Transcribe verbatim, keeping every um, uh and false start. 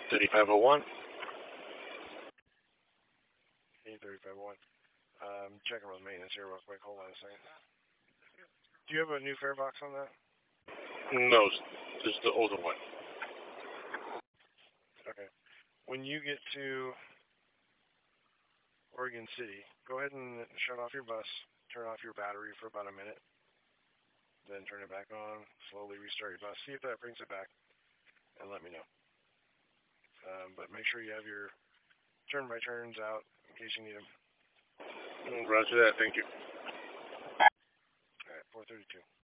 thirty-five oh one. Hey, thirty-five oh one. Um, checking with maintenance here real quick. Hold on a second. Do you have a new fare box on that? No, just the older one. Okay. When you get to Oregon City, go ahead and shut off your bus, turn off your battery for about a minute, then turn it back on, slowly restart your bus, see if that brings it back, and let me know. Um, but make sure you have your turn-by-turns out in case you need them. Roger that, thank you. All right, four thirty-two.